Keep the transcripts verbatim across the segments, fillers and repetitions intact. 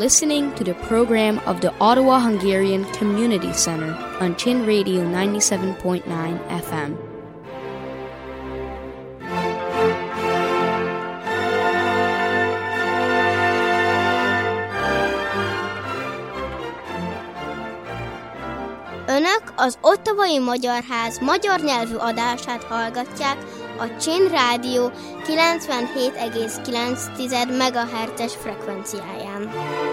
listening to the program of the Ottawa Hungarian Community Center on Chin Radio ninety-seven point nine F M. Önök az Ottawai Magyar Ház magyar nyelvű adását hallgatják a Chin Rádió kilencvenhét egész kilenc megahertzes frekvenciáján.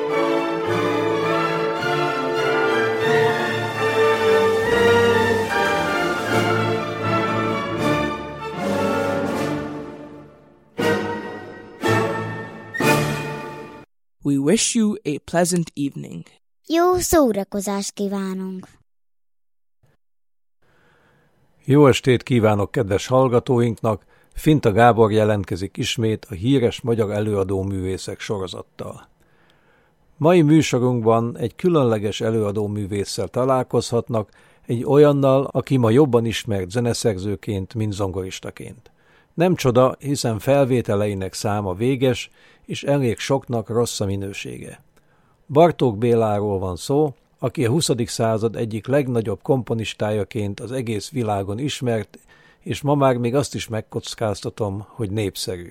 We wish you a pleasant evening. Jó szórakozást kívánunk! Jó estét kívánok kedves hallgatóinknak! Finta Gábor jelentkezik ismét a híres magyar előadó művészek sorozattal. Mai műsorunkban egy különleges előadó művésszel találkozhatnak, egy olyannal, aki ma jobban ismert zeneszerzőként, mint zongoristaként. Nem csoda, hiszen felvételeinek száma véges, és elég soknak rossz a minősége. Bartók Béláról van szó, aki a huszadik század egyik legnagyobb komponistájaként az egész világon ismert, és ma már még azt is megkockáztatom, hogy népszerű.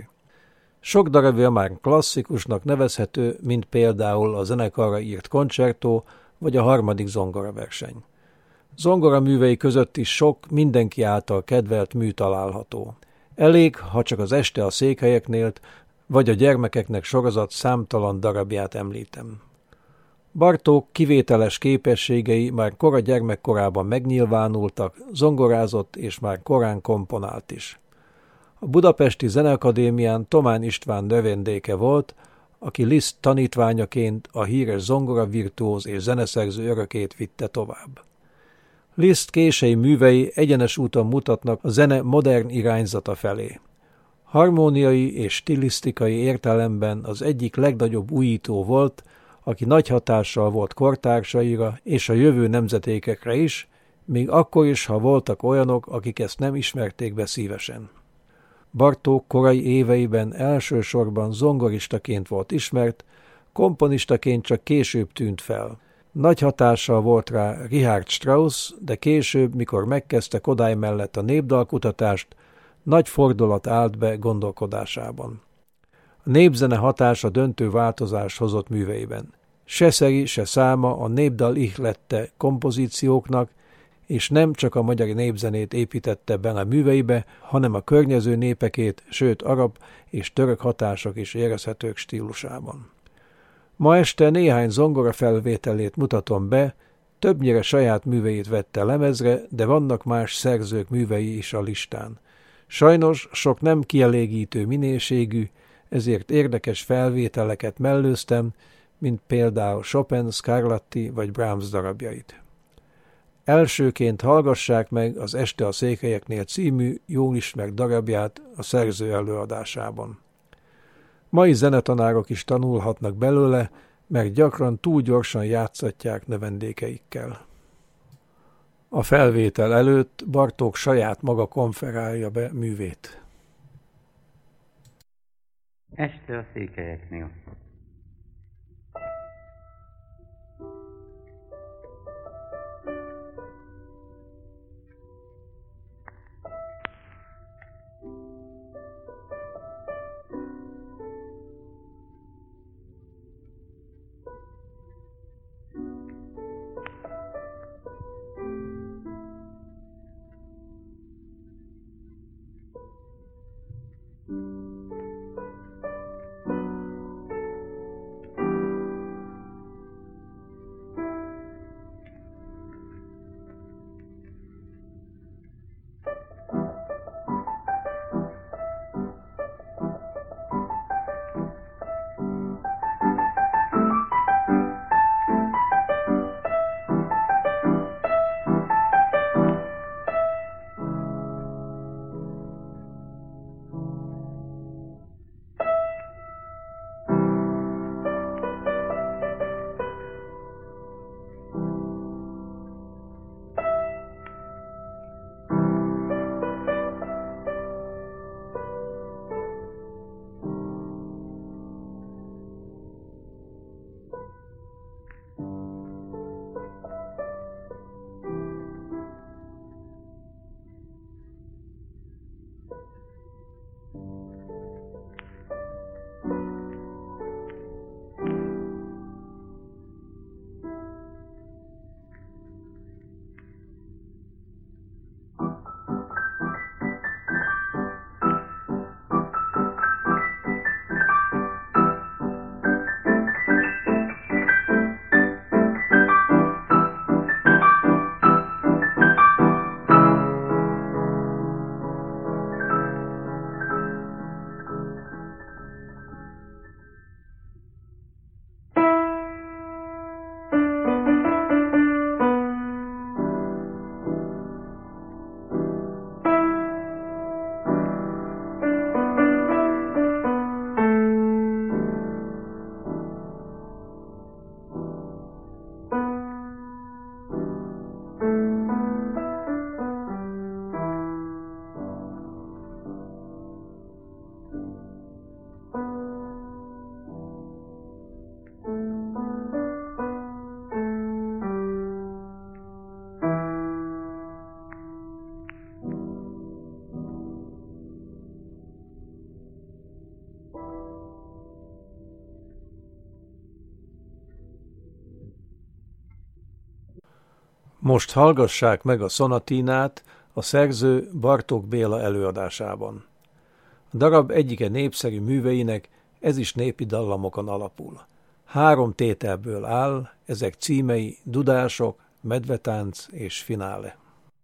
Sok darabja már klasszikusnak nevezhető, mint például a zenekarra írt koncertó, vagy a harmadik zongoraverseny. Zongoraművei között is sok mindenki által kedvelt mű található. Elég, ha csak az Este a székhelyeknél, vagy a Gyermekeknek sorozat számtalan darabját említem. Bartók kivételes képességei már kora gyermekkorában megnyilvánultak, zongorázott és már korán komponált is. A Budapesti Zeneakadémián Thomán István növendéke volt, aki Liszt tanítványaként a híres zongoravirtuóz és zeneszerző örökét vitte tovább. Liszt kései művei egyenes úton mutatnak a zene modern irányzata felé. Harmóniai és stilisztikai értelemben az egyik legnagyobb újító volt, aki nagy hatással volt kortársaira és a jövő nemzetékekre is, még akkor is, ha voltak olyanok, akik ezt nem ismerték be szívesen. Bartók korai éveiben elsősorban zongoristaként volt ismert, komponistaként csak később tűnt fel. Nagy hatással volt rá Richard Strauss, de később, mikor megkezdte Kodály mellett a népdalkutatást, nagy fordulat állt be gondolkodásában. A népzene hatása döntő változást hozott műveiben. Se szeri, se száma a népdal ihlette kompozícióknak, és nem csak a magyar népzenét építette bele a műveibe, hanem a környező népekét, sőt arab és török hatások is érezhetők stílusában. Ma este néhány zongora felvételét mutatom be, többnyire saját műveit vette lemezre, de vannak más szerzők művei is a listán. Sajnos sok nem kielégítő minőségű, ezért érdekes felvételeket mellőztem, mint például Chopin, Scarlatti vagy Brahms darabjait. Elsőként hallgassák meg az Este a székhelyeknél című jól ismert darabját a szerző előadásában. Mai zenetanárok is tanulhatnak belőle, mert gyakran túl gyorsan játszatják növendékeikkel. A felvétel előtt Bartók saját maga konferálja be művét. Este a székelyeknél. Most hallgassák meg a szonatinát a szerző Bartók Béla előadásában. A darab egyike népszerű műveinek ez is népi dallamokon alapul. Három tételből áll, ezek címei Dudások, Medvetánc és Finále.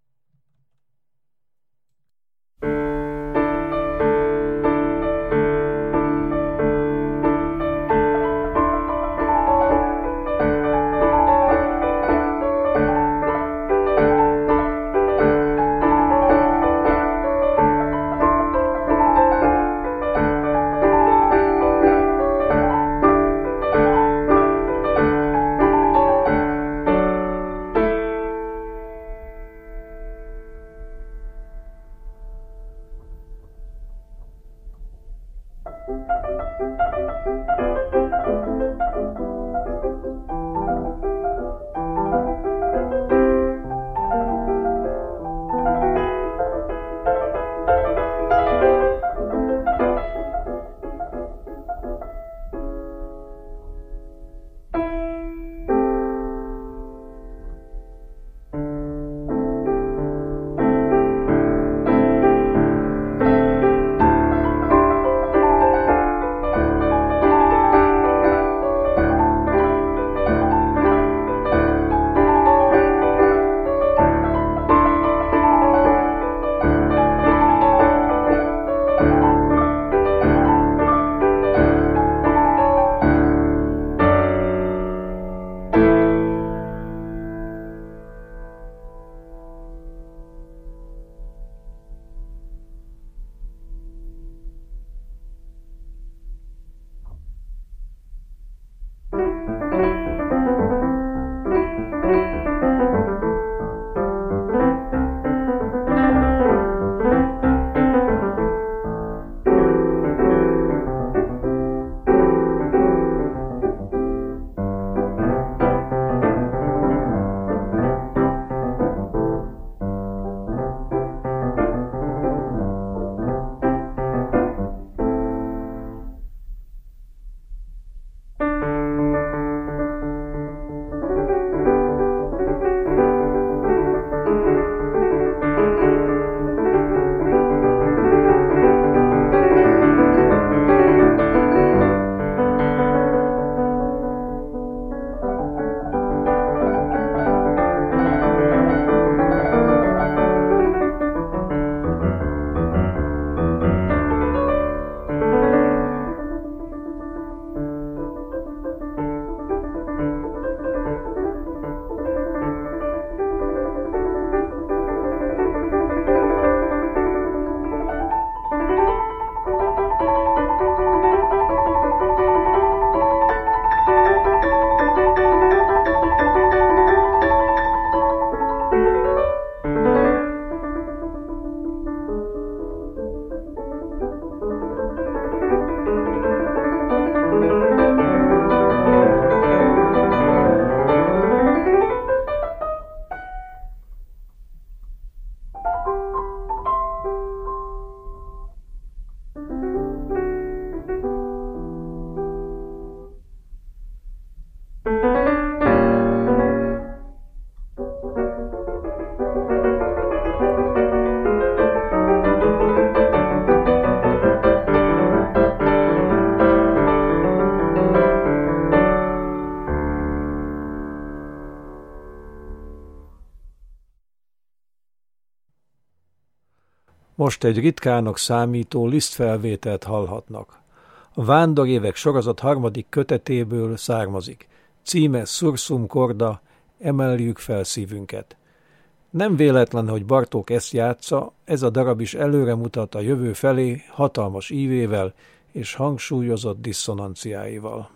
Most egy ritkának számító lisztfelvételt hallhatnak. A Vándorévek sorozat harmadik kötetéből származik. Címe Sursum Corda, emeljük fel szívünket. Nem véletlen, hogy Bartók ezt játsza, ez a darab is előre mutat a jövő felé hatalmas ívével és hangsúlyozott disszonanciáival.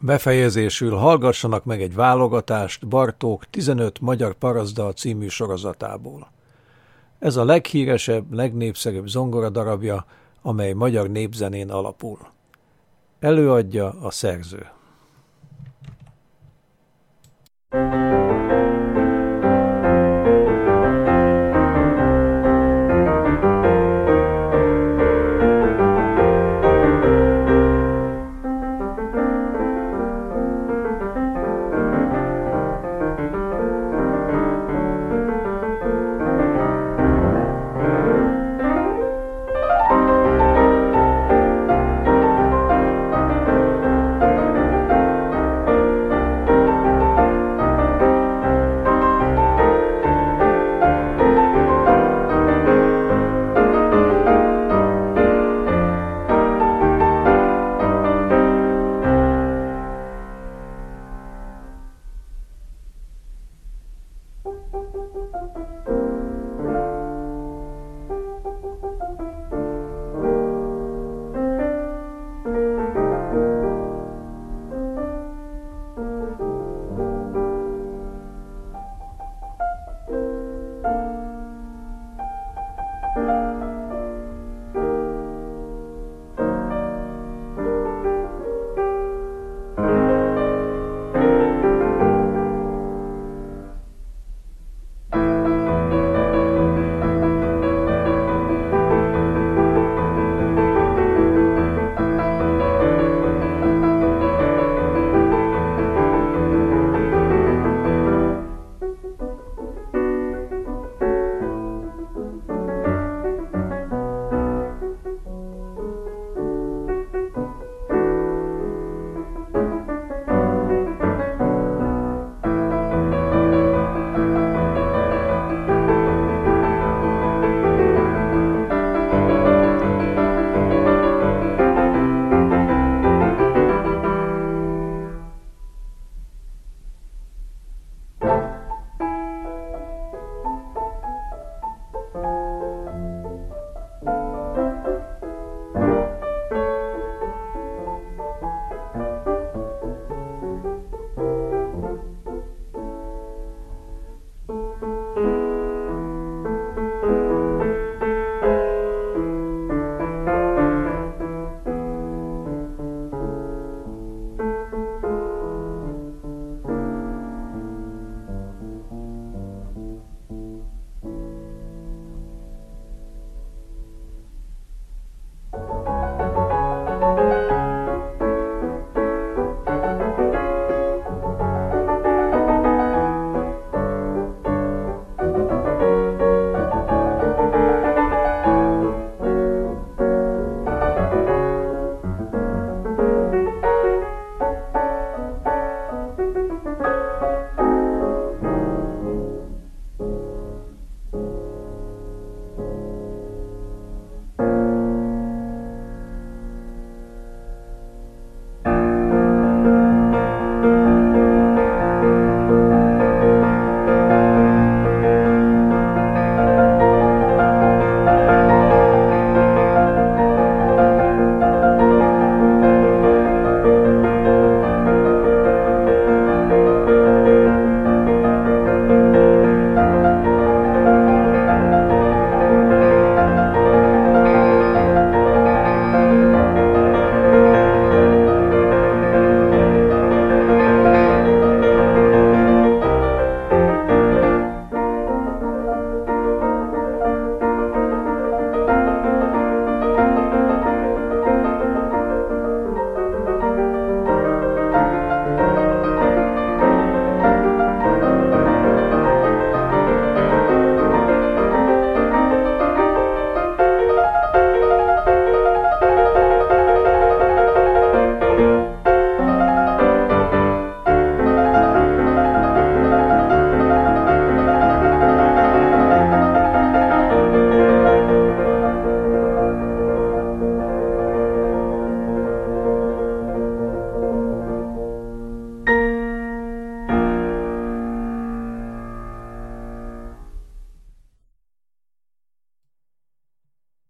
Befejezésül hallgassanak meg egy válogatást Bartók tizenöt magyar parasztdal című sorozatából. Ez a leghíresebb, legnépszerűbb zongoradarabja, amely magyar népzenén alapul. Előadja a szerző.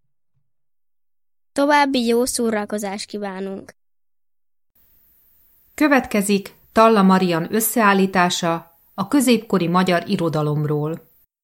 További jó szórakozást kívánunk! Következik Talla Marian összeállítása a középkori magyar irodalomról.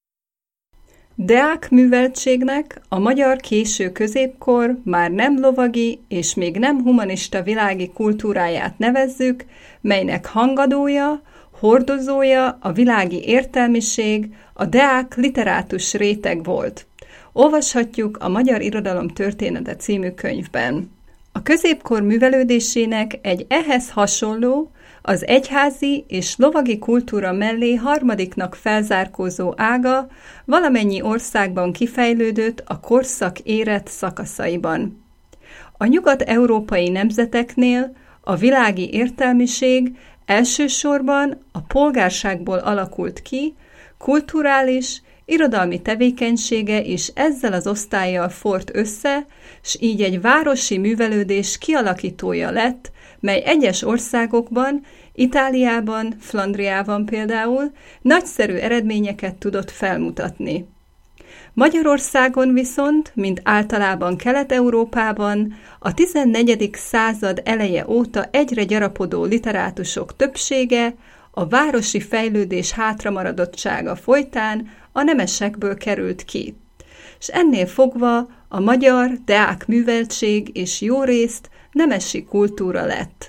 Deák műveltségnek a magyar késő középkor már nem lovagi és még nem humanista világi kultúráját nevezzük, melynek hangadója, hordozója a világi értelmiség, a deák literátus réteg volt. Olvashatjuk a Magyar Irodalom története című könyvben. A középkor művelődésének egy ehhez hasonló, az egyházi és lovagi kultúra mellé harmadiknak felzárkózó ága valamennyi országban kifejlődött a korszak érett szakaszaiban. A nyugat-európai nemzeteknél a világi értelmiség elsősorban a polgárságból alakult ki, kulturális, irodalmi tevékenysége is ezzel az osztállyal fort össze, s így egy városi művelődés kialakítója lett, mely egyes országokban, Itáliában, Flandriában például nagyszerű eredményeket tudott felmutatni. Magyarországon viszont, mint általában Kelet-Európában, a tizennegyedik század eleje óta egyre gyarapodó literátusok többsége a városi fejlődés hátramaradottsága folytán a nemesekből került ki, és ennél fogva a magyar deák műveltség és jórészt nemesi kultúra lett.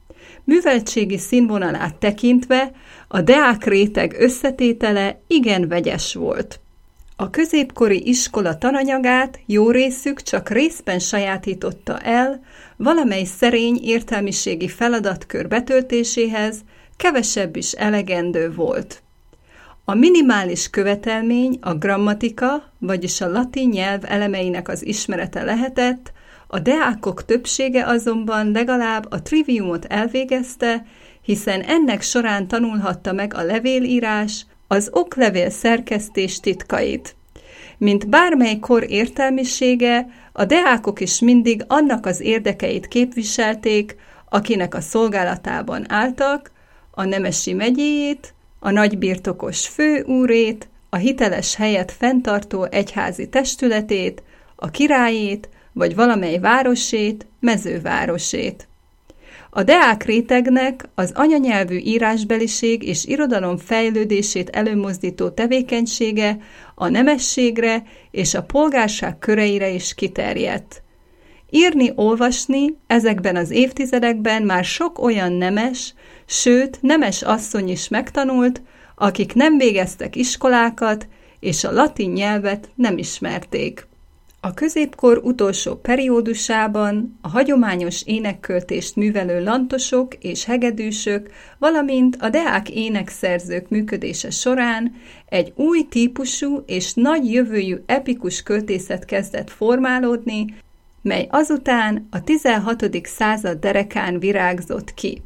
Műveltségi színvonalát tekintve a deák réteg összetétele igen vegyes volt. A középkori iskola tananyagát jó részük csak részben sajátította el, valamely szerény értelmiségi feladatkör betöltéséhez kevesebb is elegendő volt. A minimális követelmény a grammatika, vagyis a latin nyelv elemeinek az ismerete lehetett, a deákok többsége azonban legalább a triviumot elvégezte, hiszen ennek során tanulhatta meg a levélírás, az oklevél szerkesztés titkait. Mint bármely kor értelmisége, a deákok is mindig annak az érdekeit képviselték, akinek a szolgálatában álltak, a nemesi megyéjét, a nagybirtokos főúrét, a hiteles helyet fenntartó egyházi testületét, a királyét, vagy valamely városét, mezővárosét. A deák rétegnek az anyanyelvű írásbeliség és irodalom fejlődését előmozdító tevékenysége a nemességre és a polgárság köreire is kiterjedt. Írni, olvasni ezekben az évtizedekben már sok olyan nemes, sőt, nemes asszony is megtanult, akik nem végeztek iskolákat, és a latin nyelvet nem ismerték. A középkor utolsó periódusában a hagyományos énekköltést művelő lantosok és hegedűsök, valamint a deák énekszerzők működése során egy új típusú és nagy jövőjű epikus költészet kezdett formálódni, mely azután a tizenhatodik század derekán virágzott ki.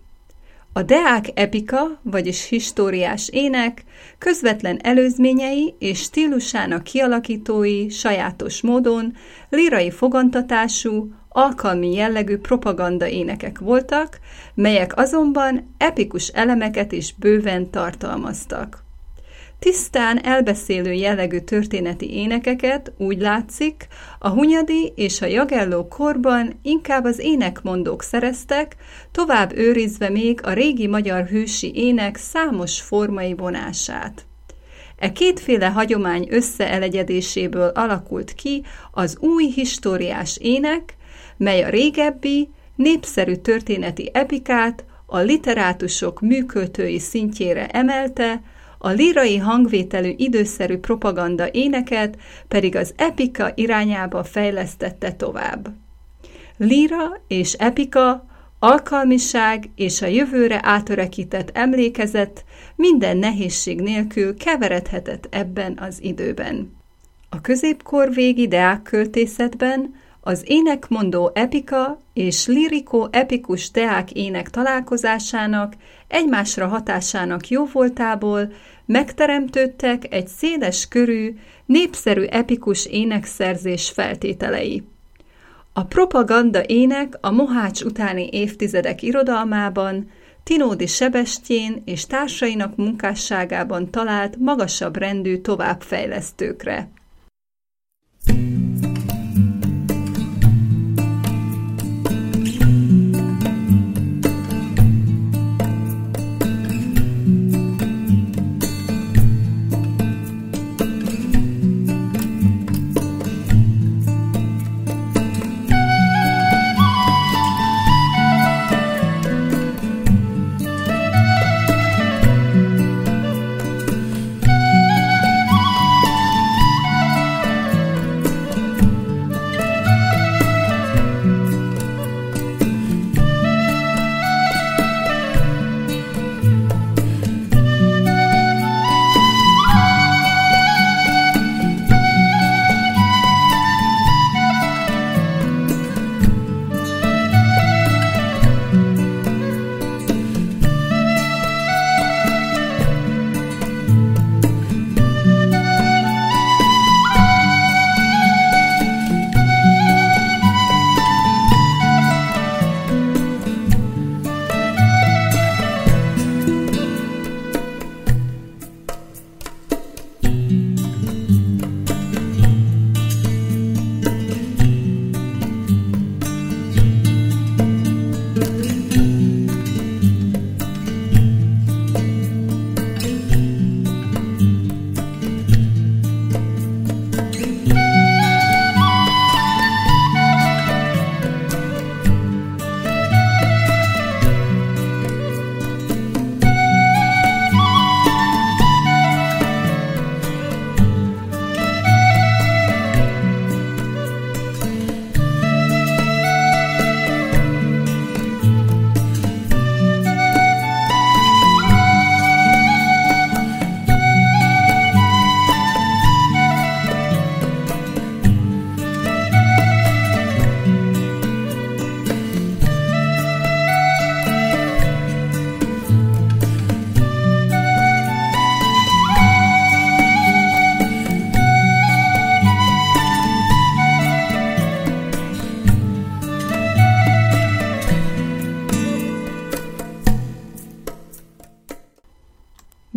A deák epika, vagyis históriás ének közvetlen előzményei és stílusának kialakítói sajátos módon lírai fogantatású, alkalmi jellegű propaganda énekek voltak, melyek azonban epikus elemeket is bőven tartalmaztak. Tisztán elbeszélő jellegű történeti énekeket, úgy látszik, a Hunyadi és a Jagelló korban inkább az énekmondók szereztek, tovább őrizve még a régi magyar hősi ének számos formai vonását. E kétféle hagyomány összeelegyedéséből alakult ki az új históriás ének, mely a régebbi, népszerű történeti epikát a literátusok műköltői szintjére emelte, a lírai hangvételű időszerű propaganda éneket pedig az epika irányába fejlesztette tovább. Líra és epika, alkalmiság és a jövőre átörekített emlékezet minden nehézség nélkül keveredhetett ebben az időben. A középkor végi deákköltészetben az énekmondó epika és liriko-epikus deák ének találkozásának, egymásra hatásának jóvoltából megteremtődtek egy széles körű, népszerű epikus énekszerzés feltételei. A propaganda ének a Mohács utáni évtizedek irodalmában, Tinódi Sebestyén és társainak munkásságában talált magasabb rendű továbbfejlesztőkre.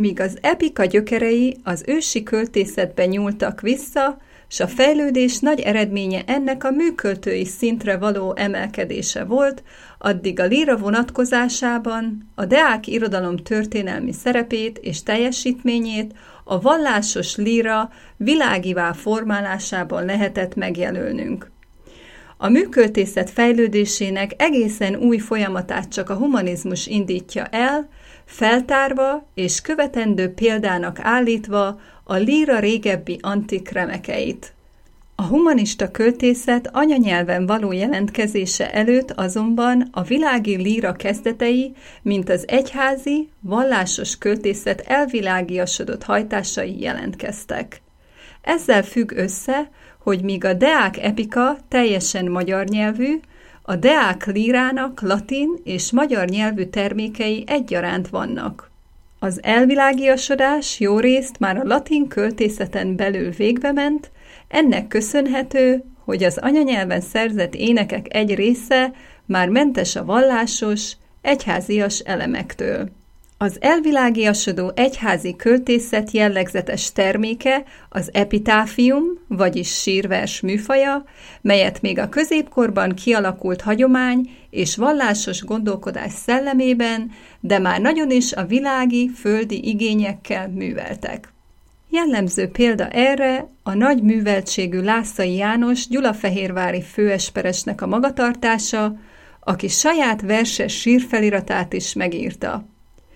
míg az epika gyökerei az ősi költészetben nyúltak vissza, s a fejlődés nagy eredménye ennek a műköltői szintre való emelkedése volt, addig a líra vonatkozásában a deák irodalom történelmi szerepét és teljesítményét a vallásos líra világivá formálásában lehetett megjelölnünk. A műköltészet fejlődésének egészen új folyamatát csak a humanizmus indítja el, feltárva és követendő példának állítva a líra régebbi antik remekeit. A humanista költészet anyanyelven való jelentkezése előtt azonban a világi líra kezdetei, mint az egyházi, vallásos költészet elvilágiasodott hajtásai jelentkeztek. Ezzel függ össze, hogy míg a deák epika teljesen magyar nyelvű, a deák lírának latin és magyar nyelvű termékei egyaránt vannak. Az elvilágiasodás jórészt már a latin költészeten belül végbement, ennek köszönhető, hogy az anyanyelven szerzett énekek egy része már mentes a vallásos, egyházias elemektől. Az elvilágiasodó egyházi költészet jellegzetes terméke az epitáfium, vagyis sírvers műfaja, melyet még a középkorban kialakult hagyomány és vallásos gondolkodás szellemében, de már nagyon is a világi, földi igényekkel műveltek. Jellemző példa erre a nagy műveltségű Lászai János gyulafehérvári főesperesnek a magatartása, aki saját verses sírfeliratát is megírta.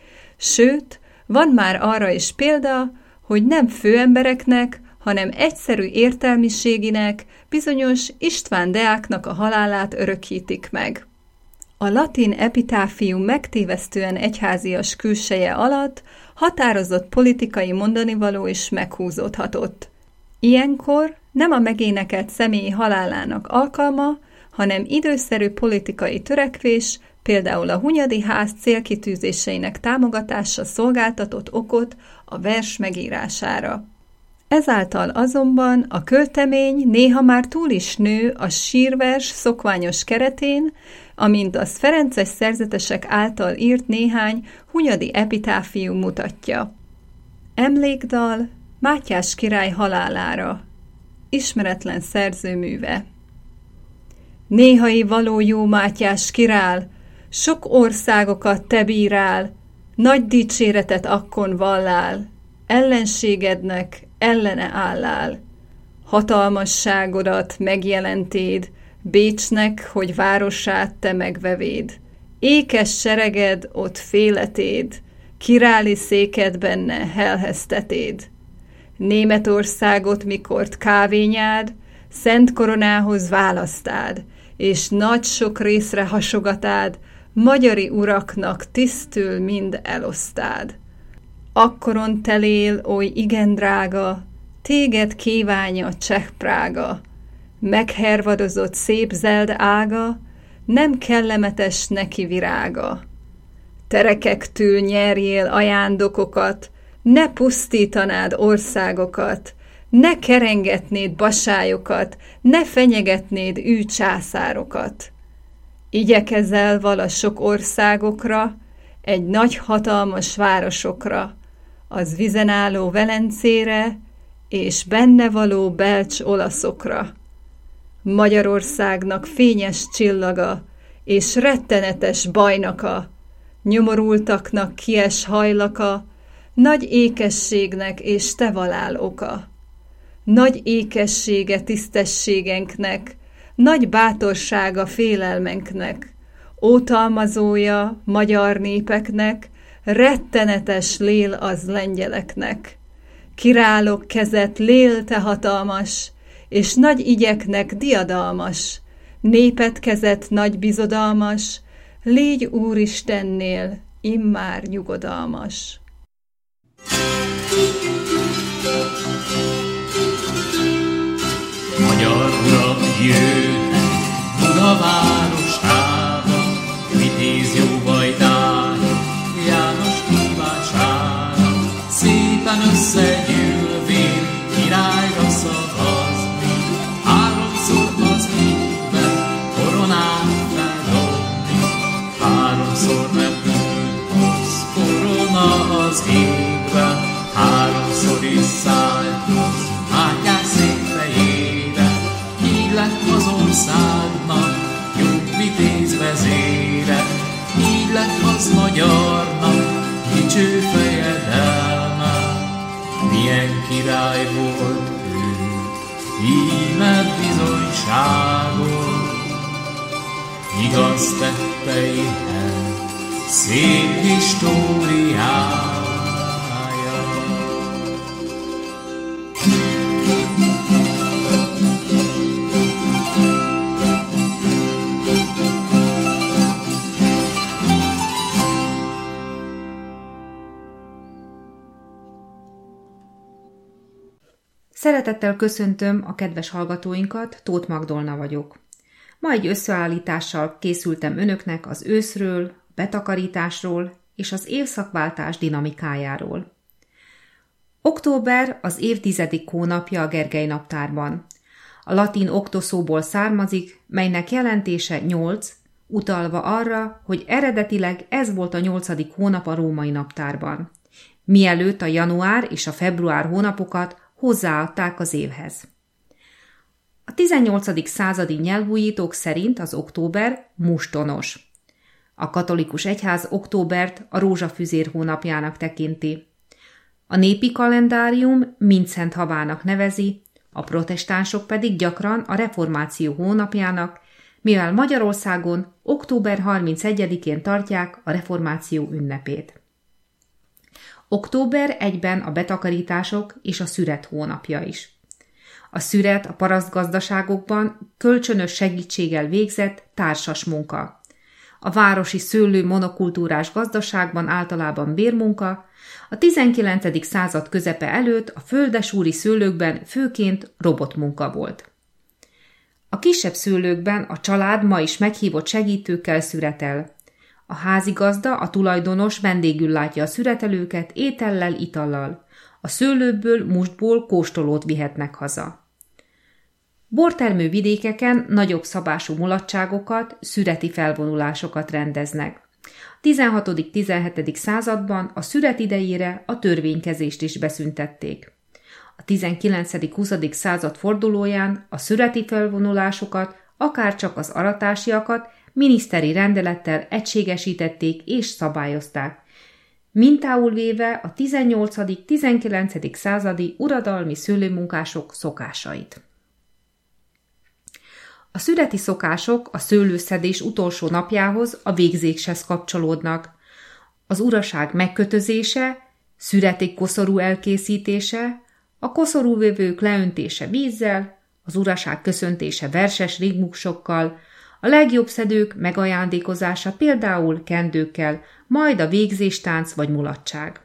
Sőt, van már arra is példa, hogy nem főembereknek, hanem egyszerű értelmiséginek, bizonyos István deáknak a halálát örökítik meg. A latin epitáfium megtévesztően egyházias külseje alatt határozott politikai mondanivaló is meghúzódhatott. Ilyenkor nem a megénekelt személyi halálának alkalma, hanem időszerű politikai törekvés, például a Hunyadi ház célkitűzéseinek támogatása szolgáltatott okot a vers megírására. Ezáltal azonban a költemény néha már túl is nő a sírvers szokványos keretén, amint az ferences szerzetesek által írt néhány hunyadi epitáfium mutatja. Emlékdal Mátyás király halálára. Ismeretlen szerzőműve. Néhai való jó Mátyás királ, sok országokat te bírál, nagy dicséretet akkon vallál, ellenségednek ellene állál. Hatalmasságodat megjelentéd, Bécsnek, hogy városát te megvevéd. Ékes sereged ott féletéd, királi széked benne helheztetéd. Németországot mikort kávényád, szent koronához választád, és nagy sok részre hasogatád, magyari uraknak tisztül mind elosztád. Akkoron telél, oly igen drága, téged kívánja Cseh Prága, meghervadozott szép zeld ága, nem kellemetes neki virága. Terekektől nyerjél ajándékokat, ne pusztítanád országokat, ne kerengetnéd basályokat, ne fenyegetnéd ű császárokat. Igyekezel vala sok országokra, egy nagy hatalmas városokra, az vizen álló Velencére, és benne való belcs olaszokra. Magyarországnak fényes csillaga, és rettenetes bajnaka, nyomorultaknak kies hajlaka, nagy ékességnek és te valál oka. Nagy ékessége tisztességenknek, nagy bátorsága félelmenknek, ótalmazója magyar népeknek, rettenetes lél az lengyeleknek. Királok kezet lél te hatalmas, és nagy igyeknek diadalmas, népet kezet nagy bizodalmas, légy Úristennél immár nyugodalmas. Magyar urak jöttek Budavárosába, vitéz jóvajdán, János kíváncsára, szépen összegyűlvén királyra szavazni, háromszor az évben koronát feldobni, háromszor nem tűnt az korona az évben. hisz magyarnak dicső fejedelme. Milyen király volt ő, íme bizonyságot, igaz tetteihez szép históriája. Szeretettel köszöntöm a kedves hallgatóinkat, Tóth Magdolna vagyok. Ma egy összeállítással készültem önöknek az őszről, betakarításról és az évszakváltás dinamikájáról. Október az év tizedik hónapja a Gergely naptárban. A latin octo szóból származik, melynek jelentése nyolc, utalva arra, hogy eredetileg ez volt a nyolcadik hónap a római naptárban, mielőtt a január és a február hónapokat hozzáadták az évhez. A tizennyolcadik századi nyelvújítók szerint az október mustonos. A katolikus egyház októbert a rózsafüzér hónapjának tekinti. A népi kalendárium mindszent havának nevezi, a protestánsok pedig gyakran a reformáció hónapjának, mivel Magyarországon október harmincegyedikén tartják a reformáció ünnepét. Október egyben a betakarítások és a szüret hónapja is. A szüret a parasztgazdaságokban kölcsönös segítséggel végzett társas munka. A városi szőlő monokultúrás gazdaságban általában bérmunka, a tizenkilencedik század közepe előtt a földesúri szőlőkben főként robotmunka volt. A kisebb szőlőkben a család ma is meghívott segítőkkel szüretel. A házigazda, a tulajdonos vendégül látja a szüretelőket étellel, itallal. A szőlőből, mustból kóstolót vihetnek haza. Bortermő vidékeken nagyobb szabású mulatságokat, szüreti felvonulásokat rendeznek. A tizenhatodik-tizenhetedik században a szüret idejére a törvénykezést is beszüntették. A tizenkilencedik-huszadik század fordulóján a szüreti felvonulásokat, akárcsak az aratásiakat miniszteri rendelettel egységesítették és szabályozták, mintául véve a tizennyolcadik-tizenkilencedik századi uradalmi szőlőmunkások szokásait. A szüreti szokások a szőlőszedés utolsó napjához, a végzéshez kapcsolódnak. Az uraság megkötözése, szüreti koszorú elkészítése, a koszorúvevők leöntése vízzel, az uraság köszöntése verses rigmusokkal, a legjobb szedők megajándékozása például kendőkkel, majd a végzéstánc vagy mulatság.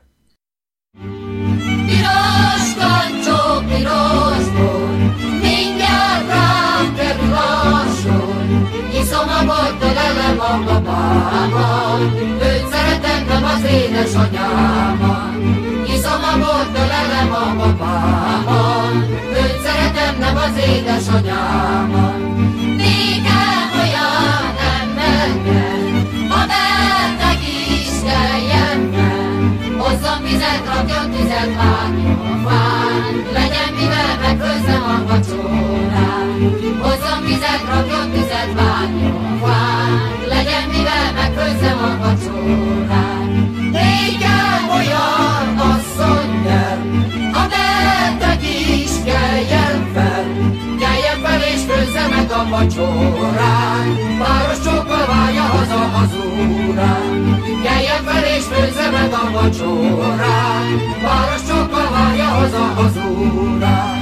Piros kancsó, piros bor, mindjárt rám kerül a sor. Iszom a bort, ölelem a babámat, őt szeretem, nem az édesanyámat. Iszom a bort, ölelem a babámat, őt szeretem, nem az édesanyámat. Nékem olyan embernek, a beteg is keljen fel, hozzon vizet, rakjon tüzet, vágjon a fán, legyen mivel megfőzzem a vacsorát. Hozzon vizet, rakjon tüzet, vágjon a fán, legyen mivel megfőzzem a vacsorát. Nékem olyan asszonynyel, a beteg is keljen fel, keljen fel és főzze meg a vacsorát. Város csókkal várja haza az úrát, keljen fel és főzze meg a vacsorát. Város csókkal várja haza az úrát.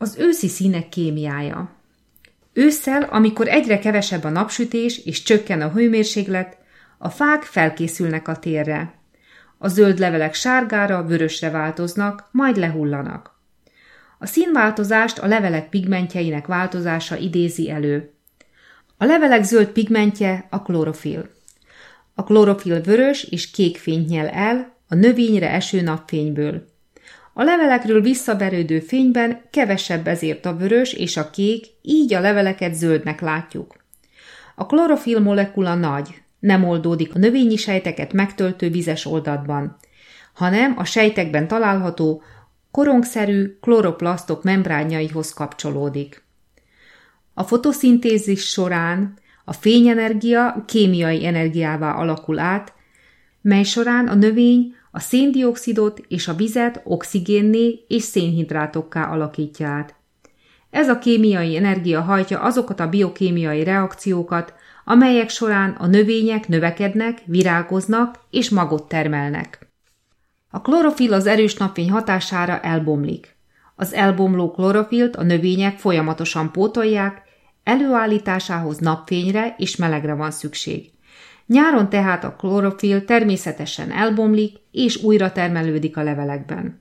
Az őszi színek kémiája. Ősszel, amikor egyre kevesebb a napsütés és csökken a hőmérséklet, a fák felkészülnek a térre. A zöld levelek sárgára, vörösre változnak, majd lehullanak. A színváltozást a levelek pigmentjeinek változása idézi elő. A levelek zöld pigmentje a klorofil. A klorofil vörös és kék fényt nyel el a növényre eső napfényből. A levelekről visszaverődő fényben kevesebb ezért a vörös és a kék, így a leveleket zöldnek látjuk. A klorofil molekula nagy, nem oldódik a növényi sejteket megtöltő vizes oldatban, hanem a sejtekben található korongszerű kloroplasztok membránjaihoz kapcsolódik. A fotoszintézis során a fényenergia kémiai energiává alakul át, mely során a növény a széndioxidot és a vizet oxigénné és szénhidrátokká alakítja át. Ez a kémiai energia hajtja azokat a biokémiai reakciókat, amelyek során a növények növekednek, virágoznak és magot termelnek. A klorofil az erős napfény hatására elbomlik. Az elbomló klorofilt a növények folyamatosan pótolják, előállításához napfényre és melegre van szükség. Nyáron tehát a klorofil természetesen elbomlik és újra termelődik a levelekben.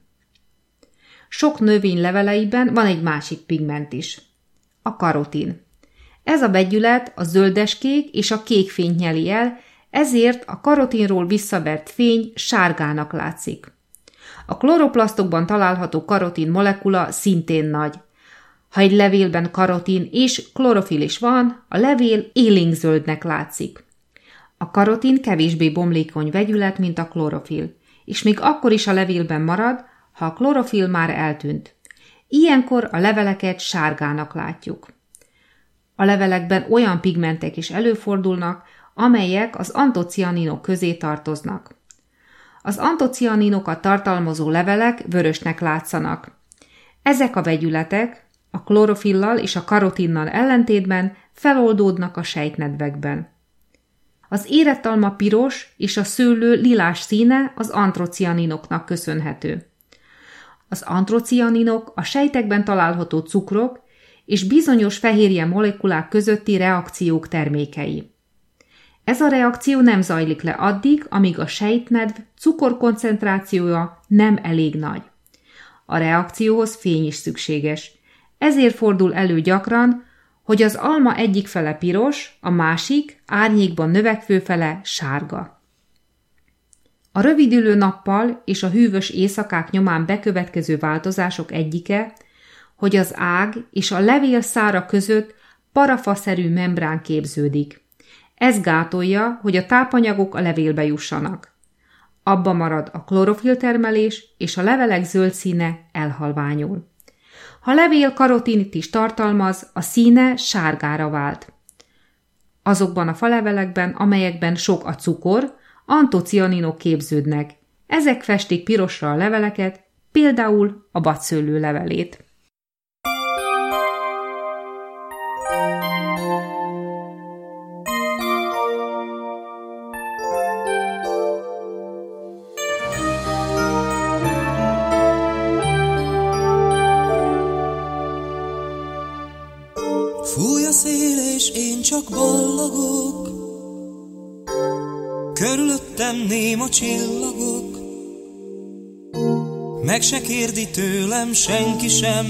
Sok növény leveleiben van egy másik pigment is, a karotin. Ez a vegyület a zöldeskék és a kék fényt nyeli el, ezért a karotinról visszavert fény sárgának látszik. A kloroplasztokban található karotin molekula szintén nagy. Ha egy levélben karotin és klorofil is van, a levél élénkzöldnek látszik. A karotin kevésbé bomlékony vegyület, mint a klorofil, és még akkor is a levélben marad, ha a klorofil már eltűnt. Ilyenkor a leveleket sárgának látjuk. A levelekben olyan pigmentek is előfordulnak, amelyek az antocianinok közé tartoznak. Az antocianinokat tartalmazó levelek vörösnek látszanak. Ezek a vegyületek a klorofillal és a karotinnal ellentétben feloldódnak a sejtnedvekben. Az érett alma piros és a szőlő lilás színe az antrocianinoknak köszönhető. Az antrocianinok a sejtekben található cukrok és bizonyos fehérje molekulák közötti reakciók termékei. Ez a reakció nem zajlik le addig, amíg a sejtnedv cukorkoncentrációja nem elég nagy. A reakcióhoz fény is szükséges. Ezért fordul elő gyakran, hogy az alma egyik fele piros, a másik, árnyékban növekvő fele sárga. A rövidülő nappal és a hűvös éjszakák nyomán bekövetkező változások egyike, hogy az ág és a levél szára között parafaszerű membrán képződik. Ez gátolja, hogy a tápanyagok a levélbe jussanak. Abba marad a klorofiltermelés, és a levelek zöld színe elhalványul. Ha levél karotinit is tartalmaz, a színe sárgára vált. Azokban a falevelekben, amelyekben sok a cukor, antocianinok képződnek. Ezek festik pirosra a leveleket, például a bacszőlő levelét. Fúj a szél, és én csak ballagok, körülöttem néma csillagok, meg se kérdi tőlem senki sem,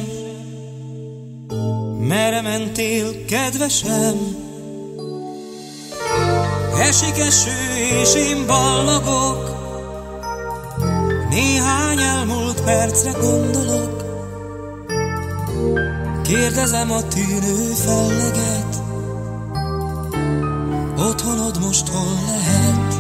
merre mentél, kedvesem? Esik eső, és én ballagok, néhány elmúlt percre gondolok. Kérdezem a tűnő felleget, otthonod most hol lehet?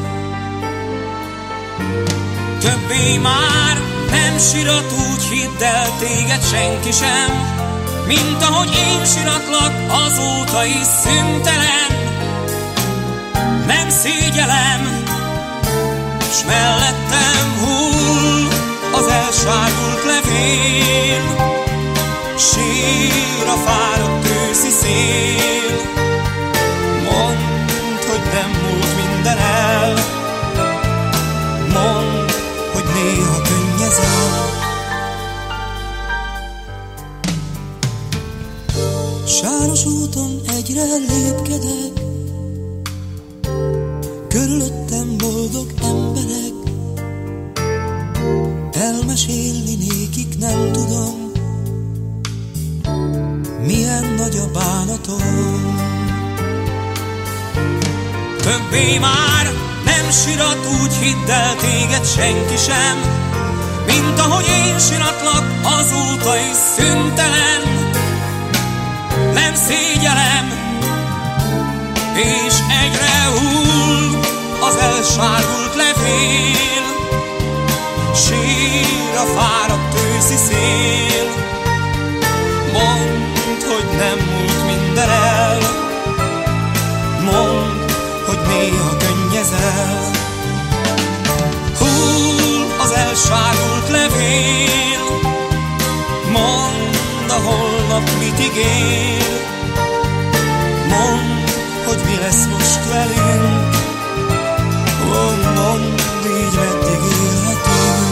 Többé már nem sirat, úgy hidd el, téged senki sem, mint ahogy én siratlak, azóta is szüntelen. Nem szégyelem, s mellettem hull az elsárgult levél. Sír a fáradt őszi szél, mondd, hogy nem múlt minden el, mondd, hogy néha könnyezel. Sáros úton egyre lépkedek, körülöttem boldog emberek. Elmesélni nékik nem tudom, milyen nagy a bánatom. Többé már nem sirat, úgy hidd el, téged senki sem, mint ahogy én siratlak azóta is szüntelen. Nem szégyelem, és egyre hull az elsárgult levél. Sír a fáradt őszi szél. Mondd, hogy nem múlt minden el, mondd, hogy néha könnyezel. Hull az elsárgult levél, mondd, a holnap mit ígér. Mondd, hogy mi lesz most velünk, ó, mondd, így meddig élhetünk.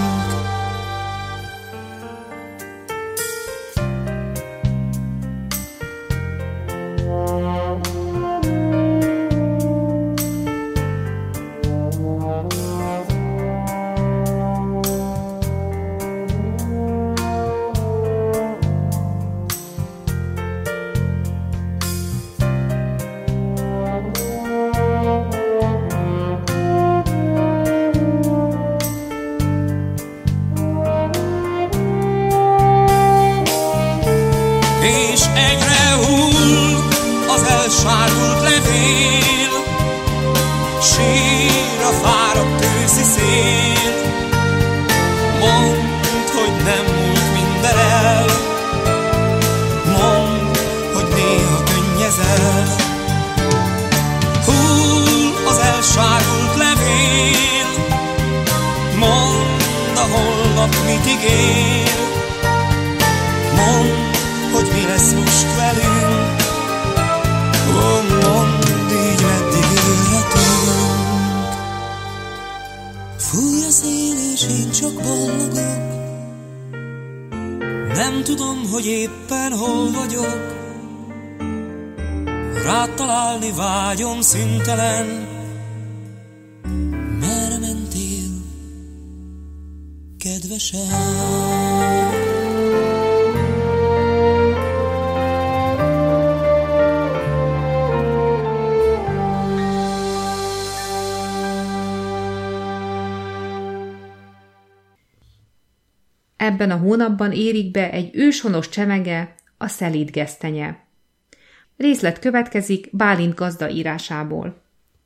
És egyre hull az elsárgult levél. Sír a fáradt őszi szél. Mondd, hogy nem múlt minden el, mondd, hogy néha könnyezel. Hull az elsárgult levél, mondd, a holnap mit ígér. Mondd, hogy mi lesz most velünk, ó, mondd, így meddig élhetünk. Fúj a szél és én csak ballagok, nem tudom, hogy éppen hol vagyok. Rád találni vágyom szüntelen. Merre mentél, kedvesem? Ebben a hónapban érik be egy őshonos csemege, a szelídgesztenye. Részlet következik Bálint gazda írásából.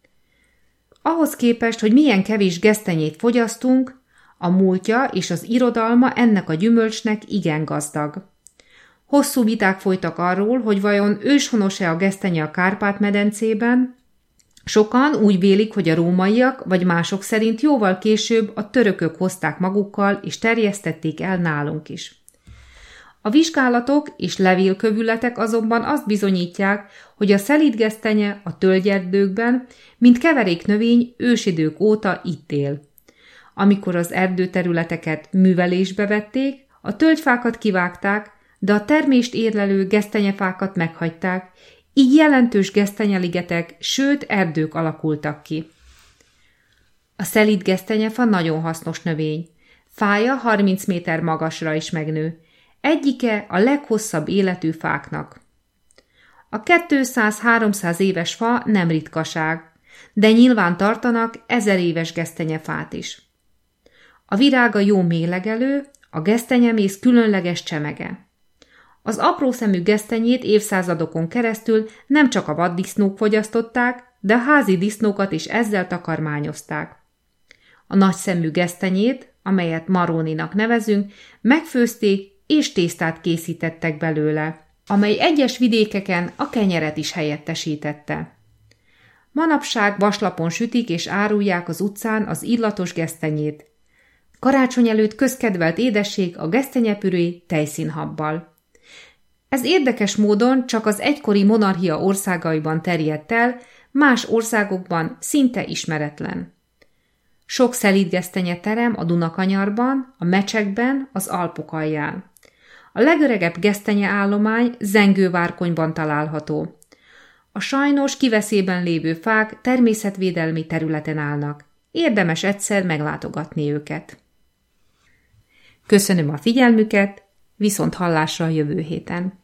Ahhoz képest, hogy milyen kevés gesztenyét fogyasztunk, a múltja és az irodalma ennek a gyümölcsnek igen gazdag. Hosszú viták folytak arról, hogy vajon őshonos-e a gesztenye a Kárpát-medencében. Sokan úgy vélik, hogy a rómaiak vagy mások szerint jóval később a törökök hozták magukkal és terjesztették el nálunk is. A vizsgálatok és levélkövületek azonban azt bizonyítják, hogy a szelídgesztenye a tölgyerdőkben, mint keveréknövény ősidők óta itt él. Amikor az erdőterületeket művelésbe vették, a tölgyfákat kivágták, de a termést érlelő gesztenyefákat meghagyták, így jelentős gesztenyeligetek, sőt erdők alakultak ki. A szelídgesztenyefa nagyon hasznos növény. Fája harminc méter magasra is megnő. Egyike a leghosszabb életű fáknak. A kétszáz-háromszáz éves fa nem ritkaság, de nyilván tartanak ezer éves gesztenyefát is. A virága jó mélegelő, a gesztenyemész különleges csemege. Az aprószemű gesztenyét évszázadokon keresztül nem csak a vaddisznók fogyasztották, de a házi disznókat is ezzel takarmányozták. A nagyszemű gesztenyét, amelyet maróninak nevezünk, megfőzték és tésztát készítettek belőle, amely egyes vidékeken a kenyeret is helyettesítette. Manapság vaslapon sütik és árulják az utcán az illatos gesztenyét. Karácsony előtt közkedvelt édesség a gesztenyepüré tejszínhabbal. Ez érdekes módon csak az egykori monarchia országaiban terjedt el, más országokban szinte ismeretlen. Sok szelídgesztenye terem a Dunakanyarban, a Mecsekben, az Alpok alján. A legöregebb gesztenyeállomány Zengővárkonyban található. A sajnos kiveszében lévő fák természetvédelmi területen állnak. Érdemes egyszer meglátogatni őket. Köszönöm a figyelmüket, viszont hallásra a jövő héten.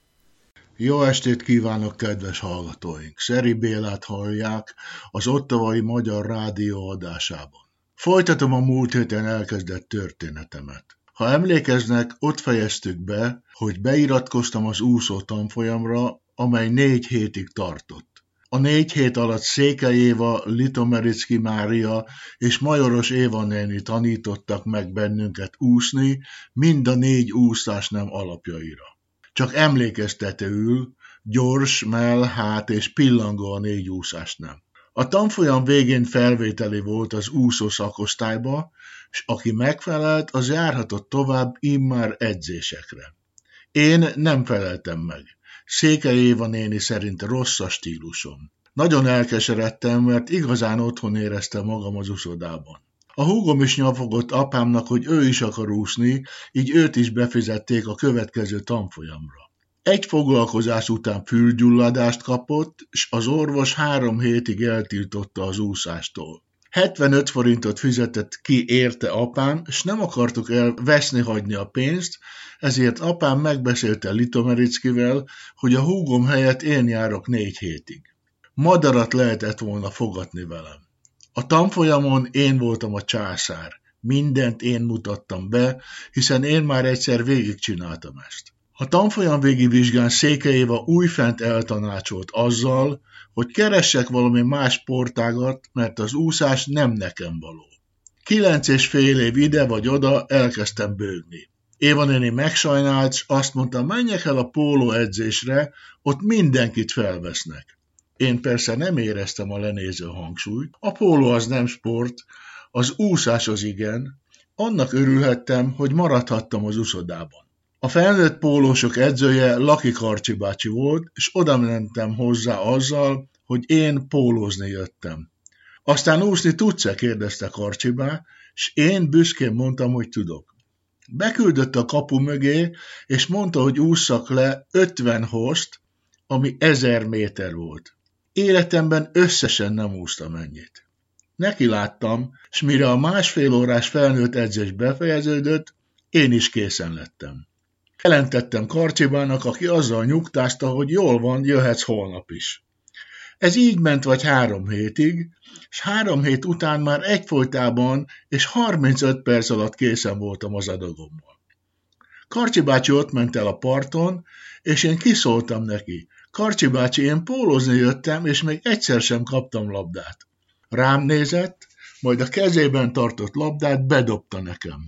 Jó estét kívánok, kedves hallgatóink! Szeri Bélát hallják az Ottawai Magyar Rádió adásában. Folytatom a múlt héten elkezdett történetemet. Ha emlékeznek, ott fejeztük be, hogy beiratkoztam az úszó tanfolyamra, amely négy hétig tartott. A négy hét alatt Székely Éva, Litomericki Mária és Majoros Éva néni tanítottak meg bennünket úszni, mind a négy úszás nem alapjaira. Csak emlékeztetőül, gyors, mell, hát és pillangó a négy úszás nem. A tanfolyam végén felvételi volt az úszó szakosztályba, és aki megfelelt, az járhatott tovább immár edzésekre. Én nem feleltem meg. Székely Éva néni szerint rossz a stílusom. Nagyon elkeseredtem, mert igazán otthon éreztem magam az úszodában. A húgom is nyafogott apámnak, hogy ő is akar úszni, így őt is befizették a következő tanfolyamra. Egy foglalkozás után fülgyulladást kapott, és az orvos három hétig eltiltotta az úszástól. hetvenöt forintot fizetett ki érte apám, és nem akartuk el veszni hagyni a pénzt, ezért apám megbeszélte Litomerickivel, hogy a húgom helyett én járok négy hétig. Madarat lehetett volna fogatni velem. A tanfolyamon én voltam a császár. Mindent én mutattam be, hiszen én már egyszer végigcsináltam ezt. A tanfolyam végi vizsgán Székely Éva újfent eltanácsolt azzal, hogy keressek valami más sportágat, mert az úszás nem nekem való. Kilenc és fél év ide vagy oda elkezdtem bőgni. Éva néni megsajnált, s azt mondta, menjek el a póló edzésre, ott mindenkit felvesznek. Én persze nem éreztem a lenéző hangsúlyt, a póló az nem sport, az úszás az igen, annak örülhettem, hogy maradhattam az úszodában. A felnőtt pólósok edzője Laki Karcsi bácsi volt, és oda mentem hozzá azzal, hogy én pólózni jöttem. Aztán úszni tudsz-e? Kérdezte Karcsibá, és én büszkén mondtam, hogy tudok. Beküldött a kapu mögé, és mondta, hogy ússzak le ötven host, ami ezer méter volt. Életemben összesen nem úsztam ennyit. Neki láttam, és mire a másfél órás felnőtt edzés befejeződött, én is készen lettem. Jelentettem Karcsibának, aki azzal nyugtázta, hogy jól van, jöhetsz holnap is. Ez így ment vagy három hétig, és három hét után már egyfolytában és harmincöt perc alatt készen voltam az adagommal. Karcsi bácsi ott ment el a parton, és én kiszóltam neki. Karcsi bácsi, én pólózni jöttem, és még egyszer sem kaptam labdát. Rám nézett, majd a kezében tartott labdát bedobta nekem.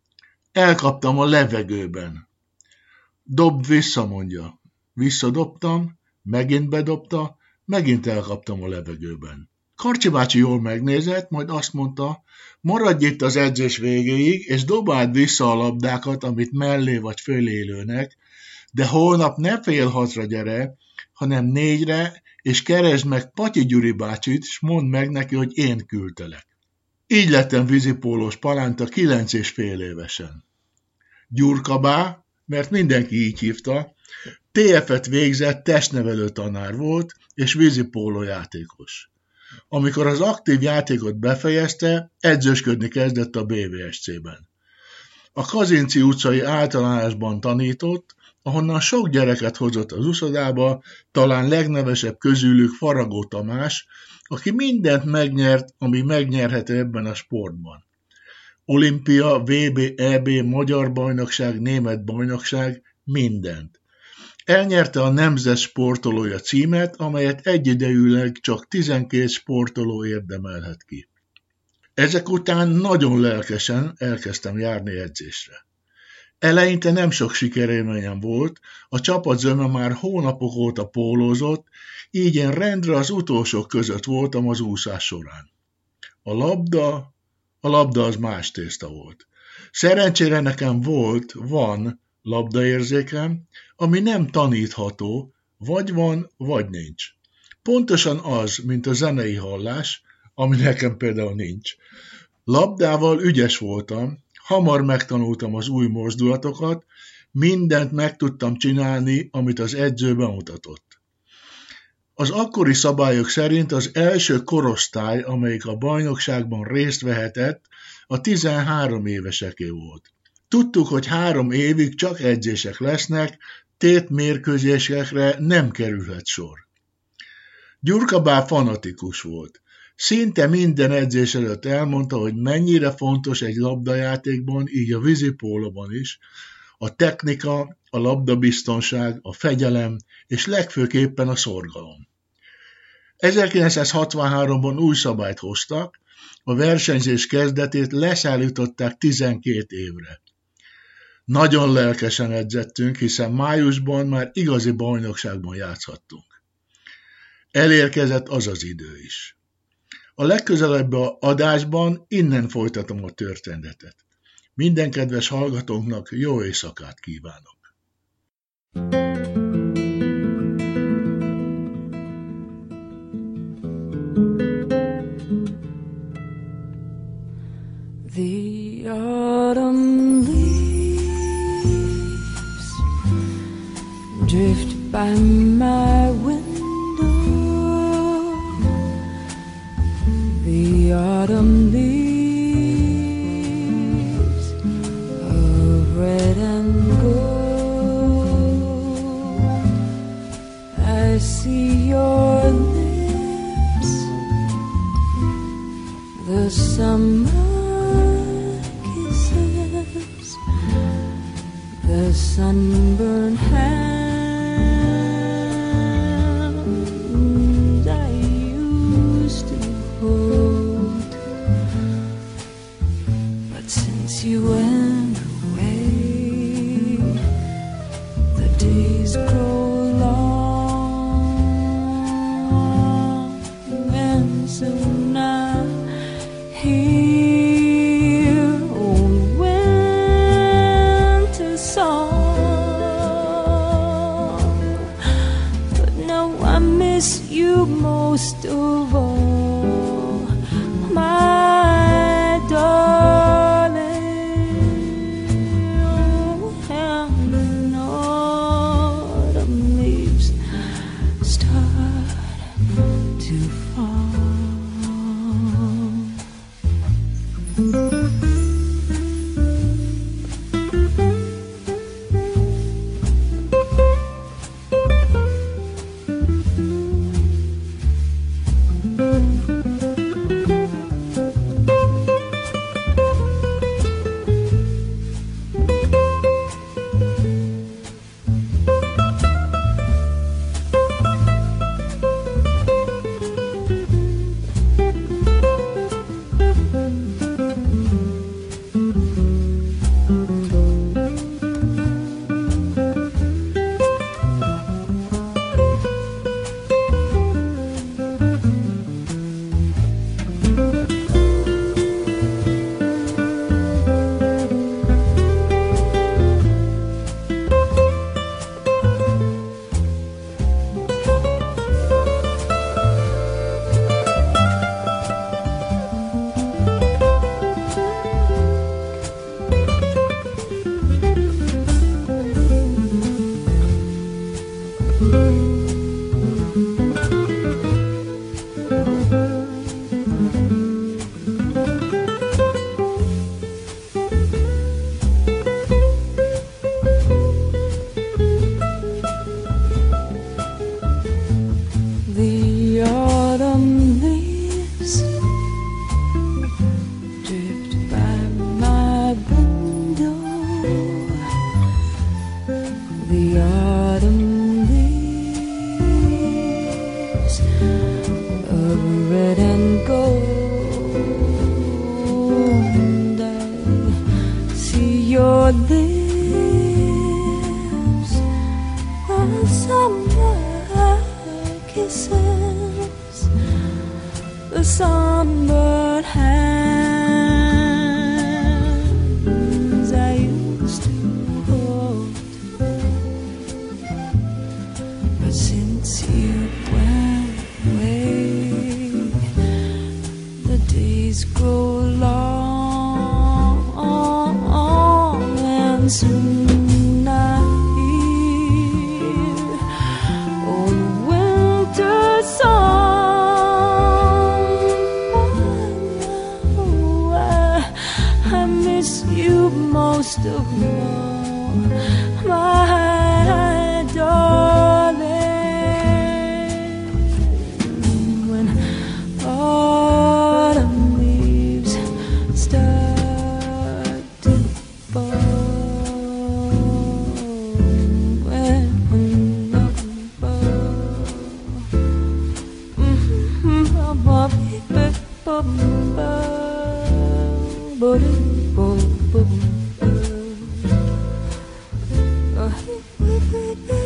Elkaptam a levegőben. Dobd vissza, mondja. Visszadobtam, megint bedobta, megint elkaptam a levegőben. Karcsi bácsi jól megnézett, majd azt mondta, maradj itt az edzés végéig, és dobáld vissza a labdákat, amit mellé vagy fölé lőnek, de holnap ne fél hatra gyere, hanem négyre, és keresd meg Patyi Gyuri bácsit, és mondd meg neki, hogy én küldtelek. Így lettem vízipólós palánta kilenc és fél évesen. Gyurkabá, mert mindenki így hívta, té ef-et végzett, testnevelő tanár volt, és vízipóló játékos. Amikor az aktív játékot befejezte, edzősködni kezdett a bé vé es cében. A Kazinczy utcai általánosban tanított, ahonnan sok gyereket hozott az úszodába, talán legnevesebb közülük Faragó Tamás, aki mindent megnyert, ami megnyerhető ebben a sportban. Olimpia, vé bé, é bé, magyar bajnokság, német bajnokság, mindent. Elnyerte a nemzet sportolója címet, amelyet egyidejűleg csak tizenkét sportoló érdemelhet ki. Ezek után nagyon lelkesen elkezdtem járni edzésre. Eleinte nem sok sikerélményem volt, a csapat zöme már hónapok óta pólózott, így én rendre az utolsók között voltam az úszás során. A labda, a labda az más tészta volt. Szerencsére nekem volt, van labdaérzékem, ami nem tanítható, vagy van, vagy nincs. Pontosan az, mint a zenei hallás, ami nekem például nincs. Labdával ügyes voltam, hamar megtanultam az új mozdulatokat, Mindent meg tudtam csinálni, amit az edző bemutatott. Az akkori szabályok szerint az első korosztály, amelyik a bajnokságban részt vehetett, a tizenhárom éveseké volt. Tudtuk, hogy három évig csak edzések lesznek, tétmérkőzésekre nem kerülhet sor. Gyurka bár fanatikus volt. Szinte minden edzés előtt elmondta, hogy mennyire fontos egy labdajátékban, így a vízipólóban is, a technika, a labdabiztonság, a fegyelem és legfőképpen a szorgalom. ezerkilencszázhatvanháromban új szabályt hoztak, a versenyzés kezdetét leszállították tizenkét évre. Nagyon lelkesen edzettünk, hiszen májusban már igazi bajnokságban játszhattunk. Elérkezett az az idő is. A legközelebbi adásban innen folytatom a történetet. Minden kedves hallgatónknak jó éjszakát kívánok! The autumn leaves drift by my window. The autumn leaves of red and gold. I see your lips, the summer the sunburned hand I used to hold, but since you went away, the days grow long, and soon I hear old winter song. But now I miss you most of all, my darling. And autumn leaves start to fall. Soon I with it.